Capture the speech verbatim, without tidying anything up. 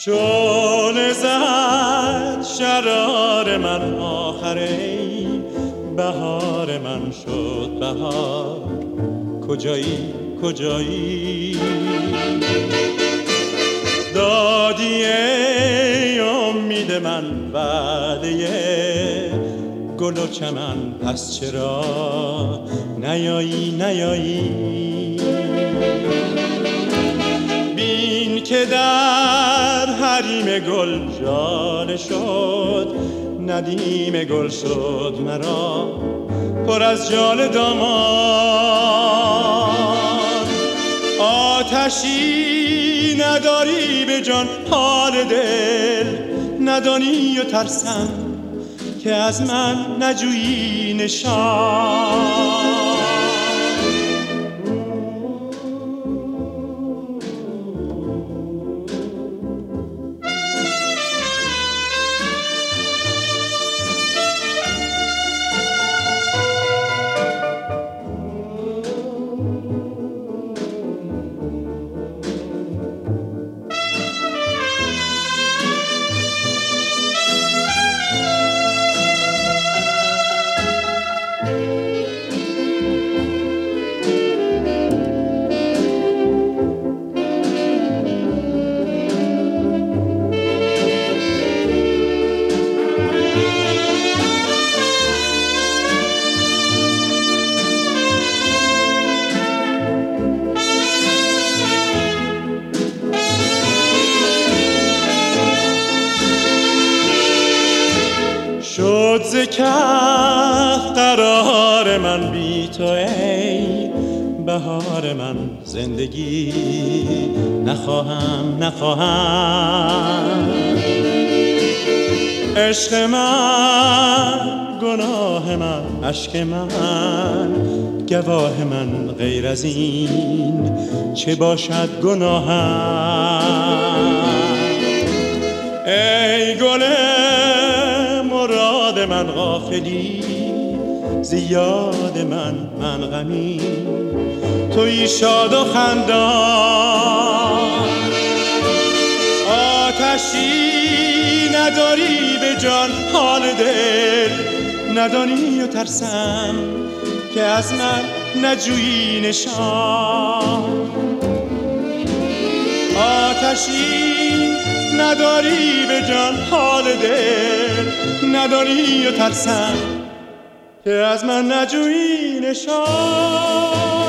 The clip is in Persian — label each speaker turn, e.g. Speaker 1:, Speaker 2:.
Speaker 1: شعله زد شرار من آخری، بهار من شد بهار. کجایی کجایی دادی ای امید من وعده گل و چمن، پس چرا نیایی نیایی؟ بین که در حریم گل جان شد، ندیم گل شد مرا پر از جان دامان. آتشی نداری به جان حال دل، ندانی و ترسم که از من نجویی نشان. شد ز کف قرار من بی تو ای بهار من. زندگی نخواهم نخواهم. عشق من گناه من، اشک من گواه من. غیر از این چه باشد گناهم؟ ای گل مراد من غافلی، زیاد من من غمی، تویی شاد و خندان. آتشی نداری به جان حال دل، ندانی و ترسم که از من نجویی نشان. آتشی نداری به جان حال دل، نداری و ترسم که از من نجویی نشان.